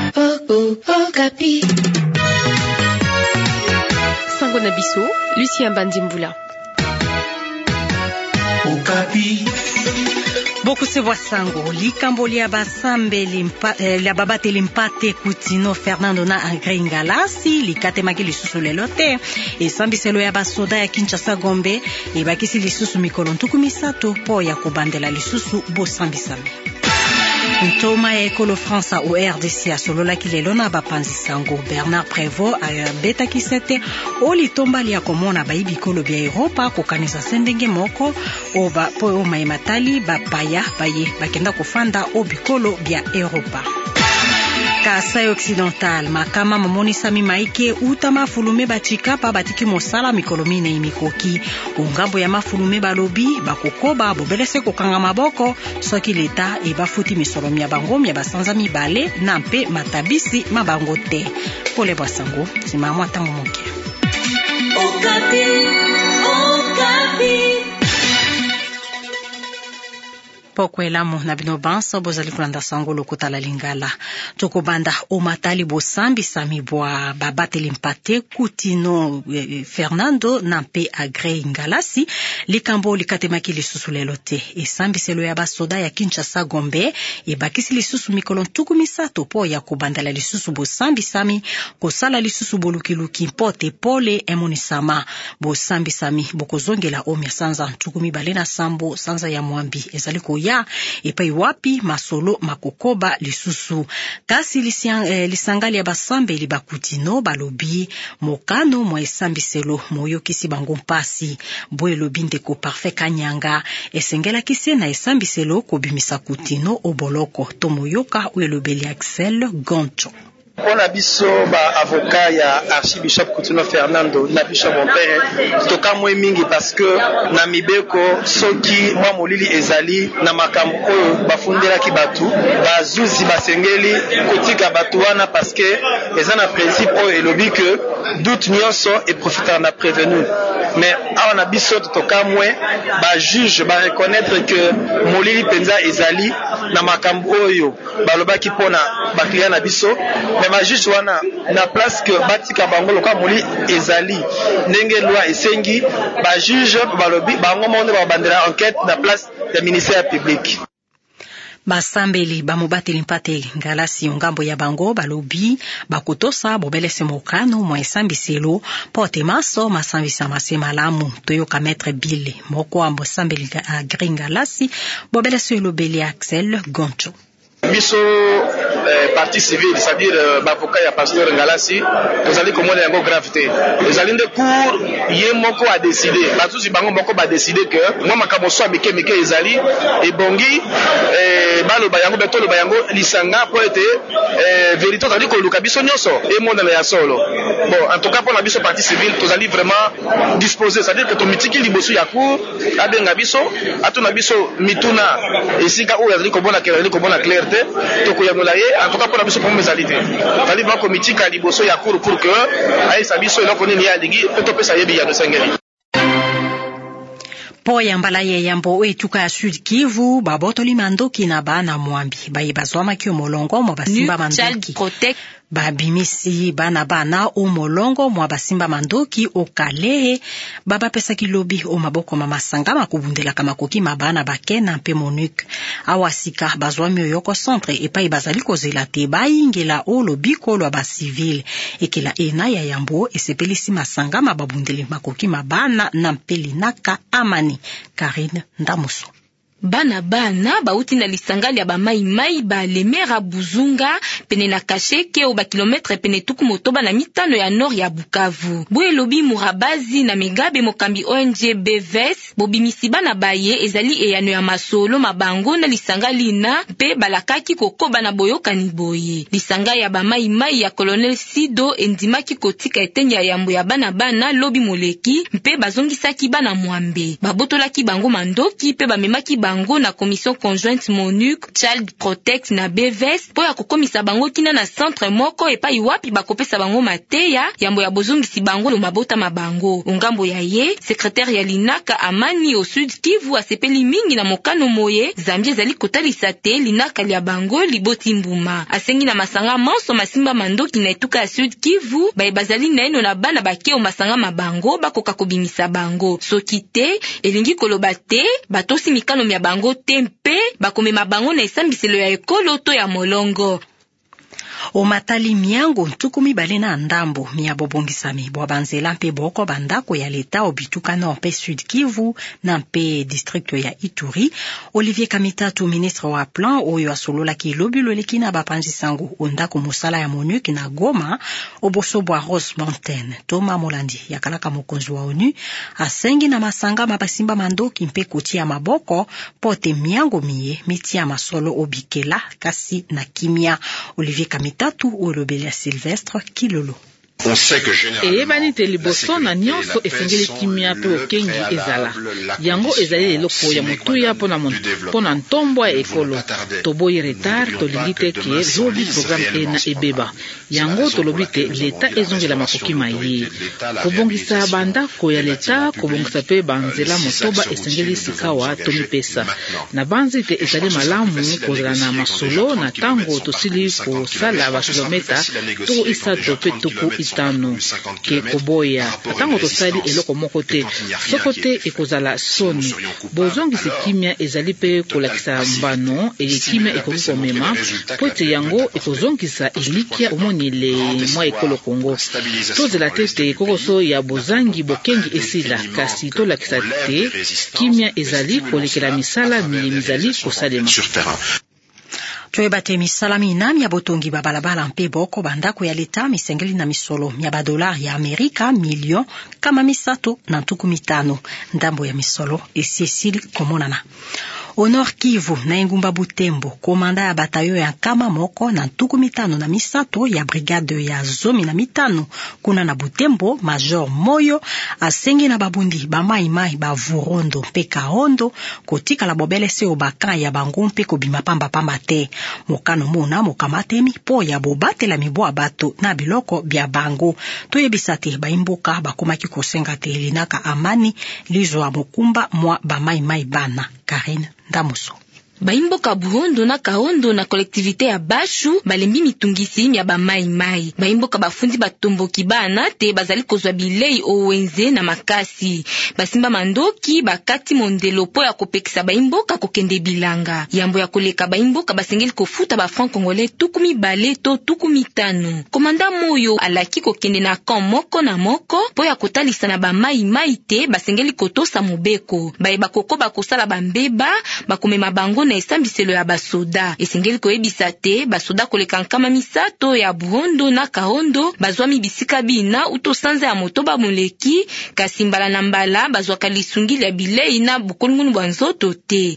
Okapi. Sango na biso, Lucien Bandimbula. Okapi. Bokusewa sango likambo lia basambe lia babateli mpate Kutino Fernando na Agrey Ngalasi likatemaki lisusu lelo te esambiselo ya basoda ya Kinshasa Gombe ebakisi lisusu mikolo ntuku misato po ya kobandela lisusu bosambisami. Ntoma ya ekolo France au RDC asololaki lelo na bapanzi sango. Bernard Prévost abetaki sete olitomba lia komona baibikolo bya Europa kokanisa sendenge moko oba po o maimatali bapaya baye bakenda kofanda obikolo bya Europa. Kasai Occidental makama mamonisa mimaike uta mafulume batika pa batiki mosala mikolo mine imikoki ungambo ya mafulume balobi bakokoba bobelese kokanga maboko soki leta ebafuti misolo mya bango mya basanza mibale na mpe matabisi mabango te pole bwasango sima mwatango moke. Okapi, Okapi. Pokwelamo na bino banso bozali kulanda sango lokota lingala tokobanda omatali bosambi sami bwa babateli mpate Kutino Fernando na mpe Agrey Ngalasi likambo likatemaki lisusu lelo te esambiselo ya basoda ya Kinshasa Gombe ebakisi lisusu mikolo ntuku misato po ya kobandala lisusu bosambi sami kosala lisusu bolukiluki mpote pole emonisama bosambi sami bokozongela omya sanza ntuku mibale na sambo sanza ya mwambi ezali koya epai wapi masolo makokoba lisusu kasi lisangali ya basambe li bakutino balobi mokano mwa esambiselo moyo kisi bango mpasi bo elobi ndeko Parfait Kanyanga esengela kisi na esambiselo kobimisa Kutino oboloko to moyoka u elobeli Axel Goncho. On a biso ba avocat ya Archibishop Kutino Fernando na biso mon père toka mwe mingi parce que na mibeko soki mwa molili ezali na makambo oyo bafundelaki batu bazuzi basengeli kotika batu wana parce que eza na principe oyo elobi que doute nyonso et profiter na prévenu mais awa na biso toka mwe ba juge ba reconnaître que molili penza ezali na makambo oyo balobaki pona ba client na biso ma juste wana na place que batika bango loka moli ezali ndenge loi esengi ba juge balobi bango monde ba bandela enquête na place ya ministère public. Basambeli bamobateli mpate Ngalasi ngambo ya bango balobi bakotosa bobelese mokano mwa esambiselo pote maso masambisa masemalamu toyoka maître Bile moko ambo sambeli Agrey Ngalasi bobelese elobeli Axel Goncho. Biso partie civile, c'est-à-dire l'avocat et pasteur Ngalasi, nous allons commander un gravité. Nous allons de cours, yé moko a décidé. Batou si bango moko a décidé que moi makamoso abike meke ezali et bongi balo bayango beto lo bayango lisanga pour être vérité c'est-à-dire que le kabiso nyonso et monde na ya solo. Bon, en tout cas pour la biso partie civile, nous allons vraiment disposer, c'est-à-dire que to mitiki liboso ya cour abenga biso, atuna biso mituna esika o yazali kobona clarté to koyangola ye en tout cas pour la biso pour mes alités. Fali ba comité ka liboso ya cour pour que ay sabiso eloko nini ya ligi to pesa yebi ya dosengeli. Po yambala ye yambo etuka ya Sud Kivu babotoli mandoki na bana mwambi baye bazwama kyo molongo mo basimba mandoki babimisi bana o molongo mwa basimba mandoki o Kalehe baba pesa kilobi o maboko mamasanga makubundela kama koki mabana bakena mpe Monique awasika bazwami oyoko centre epai bazali kozela te bayingela o lobiko lwa ba civil ekela ena ya yambo esepelisi masanga mababundele makoki mabana na mpeli naka amani Karine Ndamuso. Bana bauti na lisangali ya bamai ba lemera buzunga pene na kasheke o ba kilometre pene tuku motoba na mitano ya nord ya Bukavu. Boye lobi murabazi na megabe mokambi ONG BVS bobimisi bana baye ezali eyano ya masolo mabango na lisangali na pe balakaki kokoba na boyoka ni boye. Lisanga ya bamai ya Colonel Sido endimaki kotika etenya yambo ya bana lobi moleki mpe bazongisaki bana mwambe. Babotolaki bango mandoki pe bamemaki bango na commission conjointe MONUC, Child Protect na BVS po ya kokomisa bango kina na centre moko epai wapi bakopesa bango mateya yambo ya bozongisi bango lo mabota mabango. Ongambo ya ye, secrétaire ya linaka Amani au Sud Kivu asepeli mingi na mokano moye Zambie ezali kotalisa te linaka lia bango liboti mbuma. Asengi na masanga manso masimba mandoki na etuka ya Sud Kivu bazali na eno na bana bake o masanga mabango bakoka kobimisa bango. Soki te elingi koloba te batosi mikano mya bango tempe bakomema bango na esambiselo ya ekolo to ya molongo. O matali miango ntukumi balena ndambo miya bobongisami bwa banzela mpe boko bandako ya leta obituka na mpe Sud Kivu na mpe district ya Ituri. Olivier Kamitatu, ministre wa plan oyo asolola ki lobilo lekina bapanzi sango ondako musala ya MONUC na Goma oboso bwa Rose Mountain. Toma Molandi yakalaka mokonzi wa ONU asengi na masanga mabasimba mandoki mpe kutia maboko pote miango miye mitia masolo obikela kasi na kimia. Olivier Kamitatu olobela Sylvestre Kilolo. Eyebani te liboso na nyonso esengeli kimia pe okengi ezala. Yango ezali eloko ya motuya pona ntombo ya ekolo. Toboyi retard tolingi te ke zobi programme ena ebeba. Yango tolobi te leta ezongela makoki maye. Kobongisa bandako ya leta, kobongisa pe banzela motoba esengeli sikawa tomipesa. Na banzi te ezali malamu kozala na masolo na tango tosili kosala ba kilometa to isato pe tuku itano ke koboya. Tango tosali eloko moko te soko te ekozala soni. Bozongisi kimia ezali pe kolakisa mbano kimia ekoki komema pote yango ekozongisa elikia omonile mwa ekolo Kongo. Tozela tete kokoso ya bozangi bokengi esila kasi tolakisa te kimia ezali kolekela misala mizali kosalema. Toyebate misala minami ya botongi babalabala mpe boko bandako ya leta misengeli na misolo mya $1 ya Amerika milion kama misato na ntuku mitano. Ndambo ya misolo esisili komonana. Honor Kivu na Engumba Butembo, komanda ya batayo ya nkama moko na ntuku mitano na misato ya brigade ya zomi na mitano. Kuna na Butembo, Major Moyo asengi na babundi ba mai ba Vurondo mpe Kahondo kotika la bobele se obaka ya bango mpe kobima pamba te. Mokano mona mokamatemi po ya bobatela miboa bato na biloko bya bango. Toyebisa te baimboka bakomaki kosenga te linaka Amani lizo ya mokumba mwa ba mai bana. Karine Damuso. Baimboka Buhondo na Kahondo na kolektivite ya Bashu balembi mitungisi ya ba mai. Baimboka bafundi batomboki bana te bazali kozwa bilei owenze na makasi. Basimba mandoki bakati mondelo po ya kopekisa baimboka kokende bilanga. Yambo ya koleka baimboka basengeli kofuta ba franc congolais tukumi bale to tukumi tano. Komanda Moyo alaki kokende na kamp moko na moko po ya kotalisa na ba mai te basengeli kotosa mobeko. Bayeba koko bakosala bambeba bakomema bango na esambiselo ya basoda. Esengeli koyebisa te basoda koleka nkama misato ya Buhondo na Kahondo bazwami bisika bina utosanza ya motoba moleki kasi mbala na mbala bazwaka lisungili ya bilei na bukolungunu bwa nzoto te.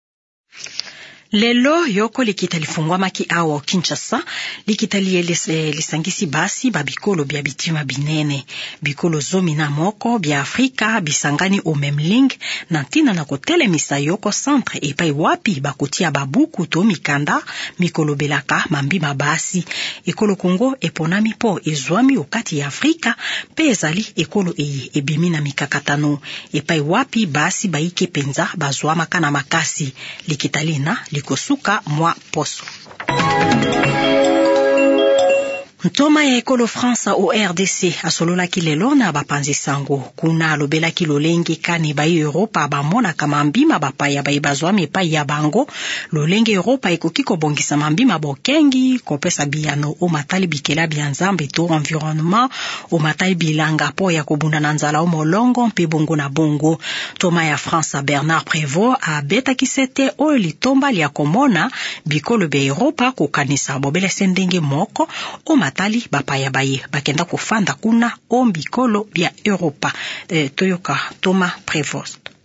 Lelo yoko likita lifungwa maki awa Kinshasa likita lisangisi basi babikolo bya bitima binene bikolo zomi na moko bya Afrika bisangani o memling na ntina na kotele misa yoko centre epai wapi bakutia babuku to mikanda mikolo belaka mambi mabasi ekolo Kongo eponami po ezwami okati ya Afrika pe ezali ekolo ebimi na mikakatano epai wapi basi baike penza bazwama kana makasi likita lina kosuka mwa poso. Ntoma ya ekolo France o RDC asolola kilelo na bapanzi sango kuna lobela kilolenge kani ba Europa bamona kama mbima bapaya baibazwami pa ya bango lolenge Europa ekoki kobongisa mambima bokengi kopesa biyano o matali bikela bianzambe to environnement o matali bilanga po ya kobunda na nzala o molongo mpe bongo na bongo. Toma ya France Bernard Prévost a beta kisete o litomba lia komona bikolo be Europa kokanisa bobele sendenge moko o matali bapaya baye bakenda kufanda kuna ombikolo bya Europa. Toyoka Toma Prévost.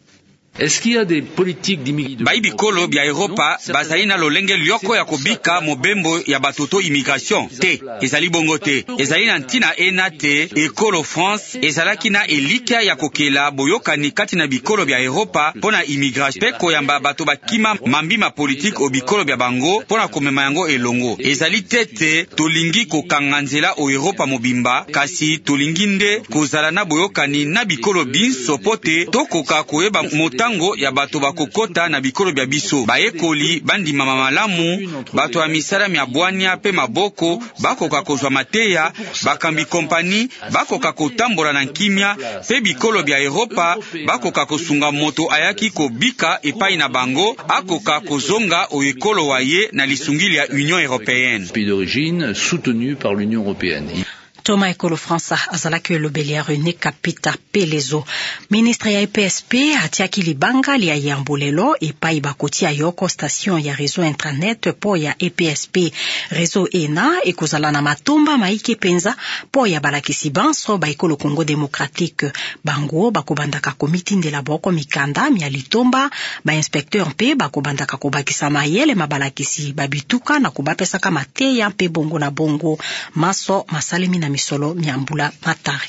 Bai bikolo bya Europa bazali na lolenge lioko ya kobika mobembo ya batoto immigration te. Ezali bongo te. Ezali na ntina ena te. Ekolo France ezalaki na elikia ya kokela boyokani kati na bikolo bya Europa pona immigration pe koyamba bato bakima mambima politique o bikolo bya bango pona komema yango elongo. Ezali tete tolingi kokanga nzela o Europa mobimba kasi tolingi nde kozala na boyokani na bikolo binso pote tokoka koyeba motango ya bato bakokota na bikolo bya biso. Baekoli bandima malamu, bato ya misala mya bwania pe maboko bakoka kozwa mateya, bakambi kompani bakoka kotambola na nkimia pe bikolo bya Europa bakoka kosunga moto ayaki kobika epai na bango akoka kozonga o ekolo waye na lisungili ya Union Européenne. Pays d'origine soutenu par l'Union Européenne. Toma ekolo Fransa azalaki elobeli ya René Kapita Pelezo. Ministre ya EPSP atiaki libanga lia yambulelo epai bakoti ya yoko station ya réseau intranet po ya EPSP. Réseau ENA ekozala na matumba maike penza po ya balakisi banso ba ekolo Congo Démocratique. Bango bakobandaka komiti ndela boko mikanda mia litomba ba inspecteur mpe bakobandaka kobakisa mayele mabalakisi babituka na kobapesaka mateya mpe bongo na bongo. Maso masalemi na misolo Nyambula Matari.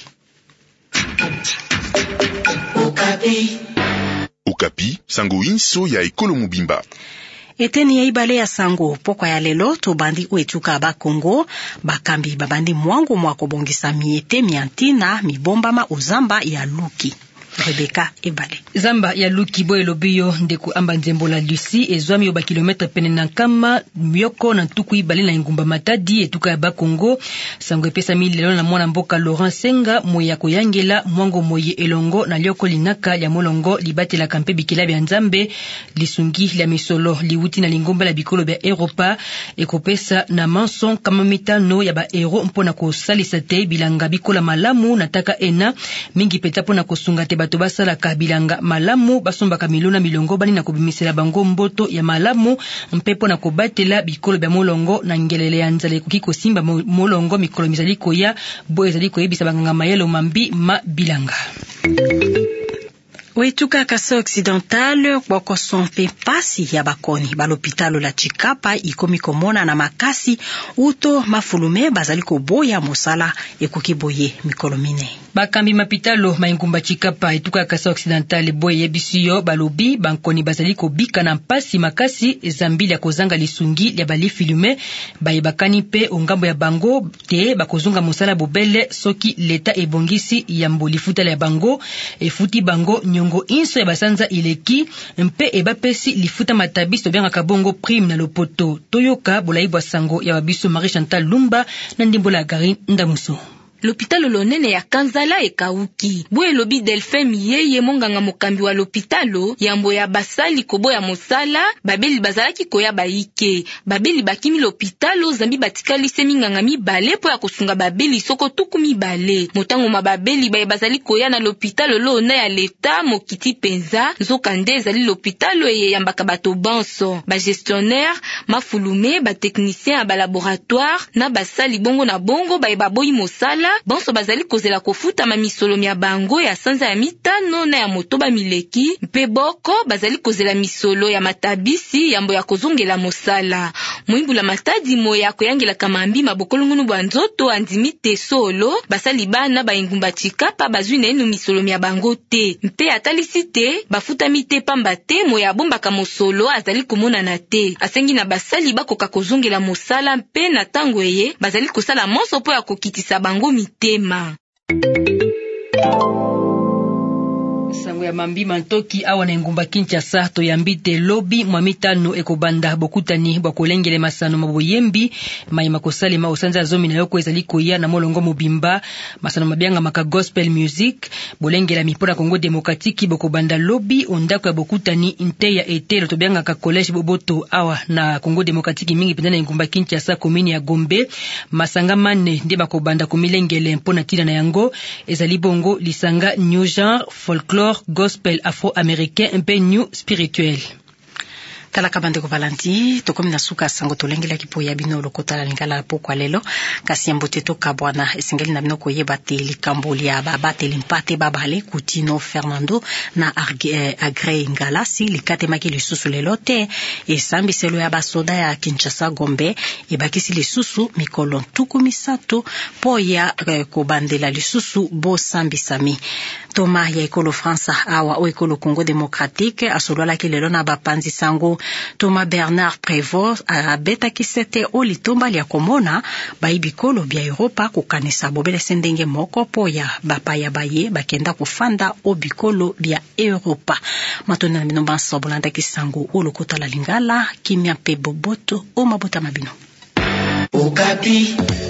Okapi, sango inso ya ekolo mobimba. Eteni ya ibale ya sango poko ya lelo to bandi uetuka ba Kongo bakambi babandi mwango mwako bongisa miete miantina mibombama uzamba ya luki. Rebecca Ebale. Zamba ya luki boy lobiyo ndeko amba nzembola Lucy ezwami yo ba kilometre pene na nkama myoko na ntuku ibale na ngumba Matadi etuka ya ba Kongo sango epesa milelo na mwana mboka Laurent Senga moya koyangela mwango moye elongo na lioko linaka ya molongo libatela kampe bikila bya nzambe lisungi la misolo liwuti na lingomba la bikolo bya Europa ekopesa na manson kama mitano ya ba hero mpona kosalisa te bilanga bikola malamu nataka ena mingi peta pona kosunga te bato basala kabilanga malamu basombaka milona milongo bani na kobimisela bango mboto ya malamu mpepo na kobatela bikolo bya molongo na ngelele ya nzale kuki kosimba molongo mikolo mizali koya bo ezali koyebisa banganga mayelo mambi ma bilanga. Wetuka Kasa Occidental kwako sompe pasi ya bakoni balopitalo la Chikapa ikomi komona na makasi uto mafulume bazali koboya mosala ekokiboye mikolo mine. Bakambi mapitalo maingumba Chikapa etuka Kasa Occidental boye bisiyo balobi bankoni bazali kobika na mpasi makasi ezambili ya kozanga lisungi ya bali filume bayebakani pe ongambo ya bango te bakozunga mosala bobele soki leta ebongisi ya mbolifuta ya bango efuti bango nyongo inso ya basanza ileki mpe ebapesi lifuta matabiso byanga kabongo prime na lopoto toyoka bolaibwa sango ya babiso Marie Chantal Lumba na ndimbola Gari Ndamuso. L'hôpital lonene ya Kanzala ekauki. Bwe lobi Delphin Miyeye monganga mokambi wa l'hôpitalo yambo ya basali kobo ya mosala babeli bazalaki koya baike. Babeli bakimi l'hôpitalo zambi batikali seminganga mibale po ya kosunga babeli soko tuku mibale. Motango mababeli baye bazali koya na l'hôpitalo lona ya leta mokiti penza nzokande ezali l'hôpitalo eye yambaka bato banso. Ba gestionnaire, mafulume, ba technicien ba laboratoire na basali bongo na bongo baye baboyi mosala banso bazali kozela kofuta mamisolo mya bango ya sanza ya mitano na ya motoba mileki mpe boko bazali kozela misolo ya matabisi yambo ya kozongela mosala muimbula Matadi moya koyangela kamambi mabokolungunu bwa nzoto andimi te solo basali bana baingumba Chikapa bazwi na enu misolo mya bango te mpe atalisi te bafuta mite pamba te moya bombaka mosolo azali komona na te asengi na basali bakoka kozongela mosala mpe na tango eye bazali kosala monso po ya kokitisa bango mitema. Sango ya mambi mantoki awa na ngumba Kinshasa to yambite lobi mwamitano ekobanda bokutani bakolengele masano maboyembi mai makosali ma osanza zomi na yoko ezali koya na molongo mobimba masano mabianga maka gospel music bolengela mipona Congo Démocratique bokobanda lobi ondako ya bokutani inte ya etelo to bianga ka collège boboto awa na Congo Démocratique mingi pendana ngumba Kinshasa komini ya Gombe masanga mane nde bakobanda komilengele mpona tina na yango ezali bongo lisanga new genre folklore gospel afro-américain un peu new spirituel. Talaka bandeko Valenti tokomi na suka sango tolengela kipoya bino lokota la lingala pokwa lelo kasi mbote to kabwana esengeli na bino koyeba te likambo lia babateli mpate babale Kutino Fernando na Agrey Ngalasi likatemaki lisusu lelo te esambiselo ya basoda ya Kinshasa Gombe ebakisi lisusu mikolo ntuku misato po ya kobandela lisusu bo sambisami Toma ya ekolo France awa o ekolo Congo Démocratique asololaki lelo na bapanzi sango Thomas Bernard Prévost abetaki sete o litomba lia komona baibikolo bya Europa kukanisa bobele sendenge moko po ya bapaya baye bakenda kufanda o bikolo bya Europa matona na bino banso bolanda kisango o lokota la lingala kimya pe boboto o mabota mabino Okapi